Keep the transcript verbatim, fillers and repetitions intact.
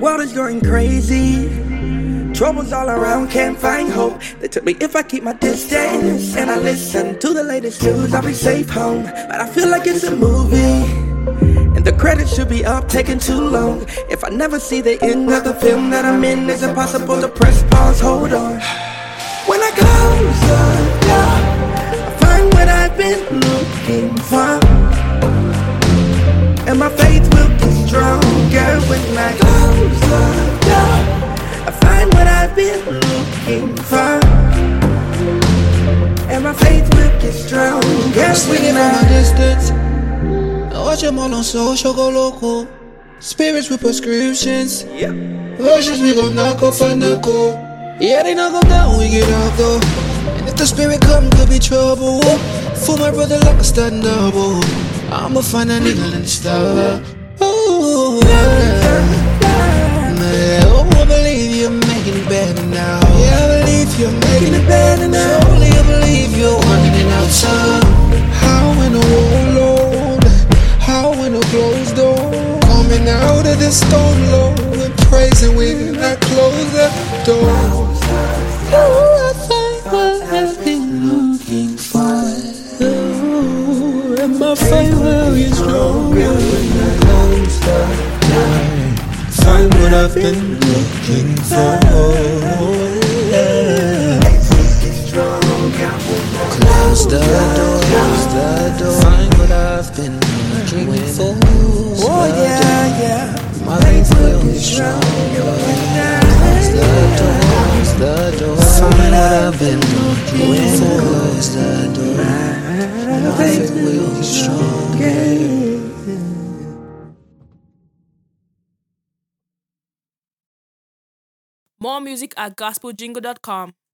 world is going crazy. Troubles all around, can't find hope. They took me if I keep my distance and I listen to the latest news, I'll be safe home. But I feel like it's a movie, and the credits should be up, taking too long. If I never see the end of the film that I'm in, it's impossible to press pause, hold on. When I close the door, I find what I've been looking for, and my faith will be stronger when I close the door. I find what I've been looking for, and my faith will get stronger. I'm swinging from a distance. I watch them all on social, go local. Spirits with prescriptions. Yep. Versions we gon' knock off a knuckle. Yeah, they knock 'em down, we get out though. And if the spirit come, could be trouble. For my brother like a stand double, I'ma find a needle in the star. Ooh, yeah. Oh, I believe you're making it better now. Yeah, I believe you're making it better now. Surely I believe you're running it out time. How in a warlord, how in a closed door, coming out of this stone low and praising when I close that door. Oh, I find what I've been looking for. Oh, and my faith will get stronger when I close that door. Find what I've been looking for. Yeah. Close the door, close the door. Find what I've been looking for. Oh yeah, yeah. My faith will be stronger. Close the door, close the door. Find what I've been looking for. Close the door. My faith will be stronger. More music at gospel jingle dot com.